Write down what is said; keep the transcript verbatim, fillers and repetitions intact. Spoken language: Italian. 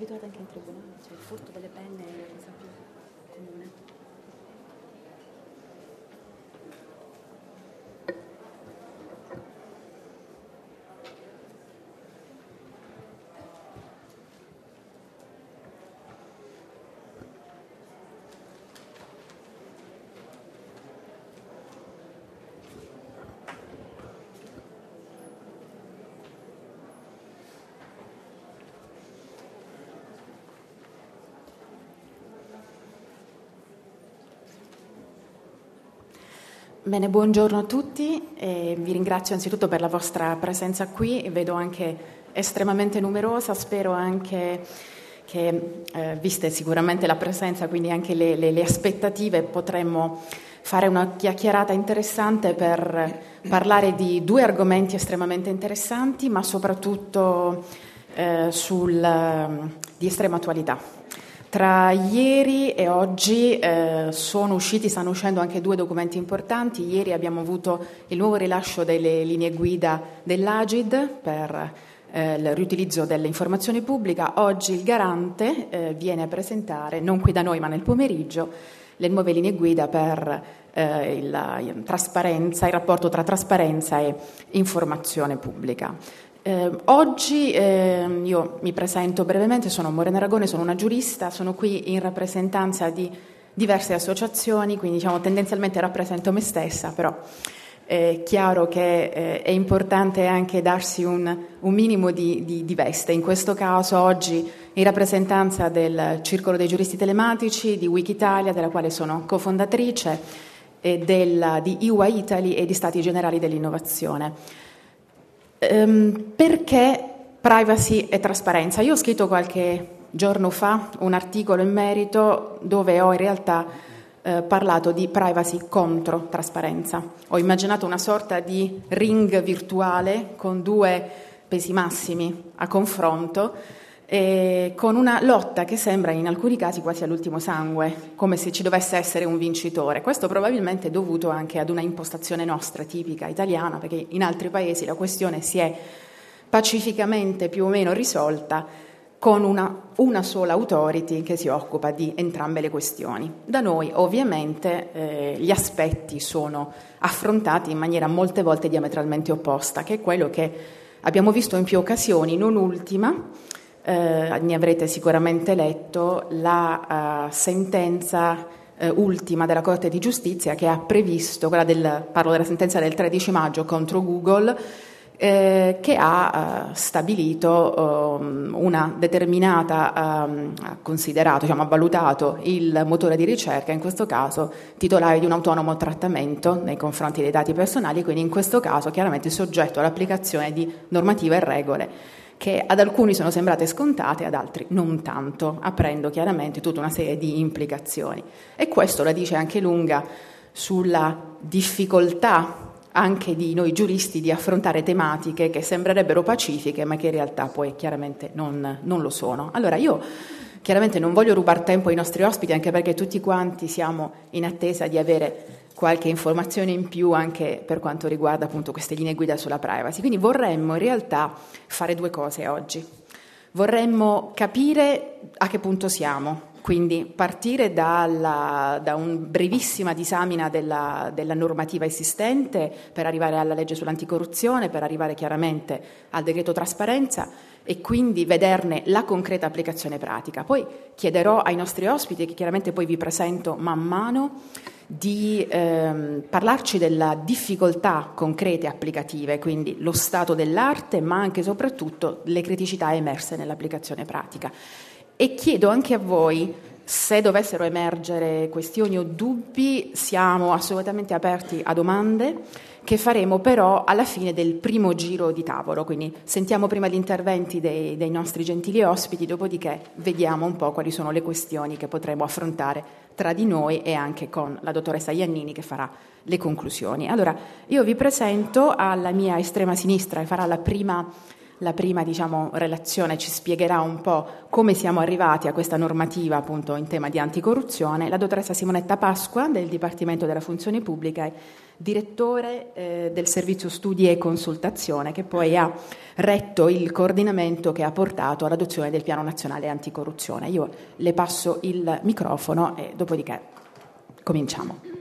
abituata anche in tribunale, cioè il furto delle penne è la cosa più comune. Bene, buongiorno a tutti e vi ringrazio anzitutto per la vostra presenza qui, vedo anche estremamente numerosa, spero anche che, eh, viste sicuramente la presenza, quindi anche le, le, le aspettative, potremmo fare una chiacchierata interessante per parlare di due argomenti estremamente interessanti, ma soprattutto eh, sul, di estrema attualità. Tra ieri e oggi eh, sono usciti, stanno uscendo anche due documenti importanti. Ieri abbiamo avuto il nuovo rilascio delle linee guida dell'Agid per eh, il riutilizzo dell'informazione pubblica. Oggi il Garante eh, viene a presentare, non qui da noi ma nel pomeriggio, le nuove linee guida per eh, il, la trasparenza, il rapporto tra trasparenza e informazione pubblica. Eh, oggi eh, io mi presento brevemente, sono Morena Aragone, sono una giurista, sono qui in rappresentanza di diverse associazioni, quindi diciamo tendenzialmente rappresento me stessa, però è chiaro che eh, è importante anche darsi un, un minimo di, di, di veste. In questo caso oggi in rappresentanza del Circolo dei Giuristi Telematici, di Wikitalia, della quale sono cofondatrice, e del, di I U A Italy e di Stati Generali dell'Innovazione. Perché privacy e trasparenza? Io ho scritto qualche giorno fa un articolo in merito dove ho in realtà eh, parlato di privacy contro trasparenza. Ho immaginato una sorta di ring virtuale con due pesi massimi a confronto e con una lotta che sembra in alcuni casi quasi all'ultimo sangue, come se ci dovesse essere un vincitore. Questo probabilmente è dovuto anche ad una impostazione nostra, tipica italiana, perché in altri paesi la questione si è pacificamente più o meno risolta con una, una sola authority che si occupa di entrambe le questioni. Da noi ovviamente eh, gli aspetti sono affrontati in maniera molte volte diametralmente opposta, che è quello che abbiamo visto in più occasioni, non ultima. Eh, ne avrete sicuramente letto la uh, sentenza uh, ultima della Corte di Giustizia che ha previsto, quella del, parlo della sentenza del tredici maggio contro Google, eh, che ha uh, stabilito um, una determinata, um, ha considerato, diciamo, ha valutato il motore di ricerca, in questo caso titolare di un autonomo trattamento nei confronti dei dati personali, quindi in questo caso chiaramente soggetto all'applicazione di normative e regole che ad alcuni sono sembrate scontate, ad altri non tanto, aprendo chiaramente tutta una serie di implicazioni. E questo la dice anche lunga sulla difficoltà anche di noi giuristi di affrontare tematiche che sembrerebbero pacifiche, ma che in realtà poi chiaramente non, non lo sono. Allora io chiaramente non voglio rubare tempo ai nostri ospiti, anche perché tutti quanti siamo in attesa di avere qualche informazione in più anche per quanto riguarda appunto queste linee guida sulla privacy. Quindi vorremmo in realtà fare due cose oggi. Vorremmo capire a che punto siamo, quindi partire dalla, da una brevissima disamina della, della normativa esistente per arrivare alla legge sull'anticorruzione, per arrivare chiaramente al decreto trasparenza e quindi vederne la concreta applicazione pratica. Poi chiederò ai nostri ospiti, che chiaramente poi vi presento man mano, di ehm, parlarci della difficoltà concrete applicative, quindi lo stato dell'arte, ma anche e soprattutto le criticità emerse nell'applicazione pratica. E chiedo anche a voi, se dovessero emergere questioni o dubbi, siamo assolutamente aperti a domande che faremo però alla fine del primo giro di tavolo, quindi sentiamo prima gli interventi dei, dei nostri gentili ospiti, dopodiché vediamo un po' quali sono le questioni che potremo affrontare tra di noi e anche con la dottoressa Iannini che farà le conclusioni. Allora, io vi presento alla mia estrema sinistra e farà la prima La prima, diciamo, relazione ci spiegherà un po' come siamo arrivati a questa normativa appunto in tema di anticorruzione. La dottoressa Simonetta Pasqua del Dipartimento della Funzione Pubblica, direttore eh, del Servizio Studi e Consultazione, che poi ha retto il coordinamento che ha portato all'adozione del Piano Nazionale Anticorruzione. Io le passo il microfono e dopodiché cominciamo.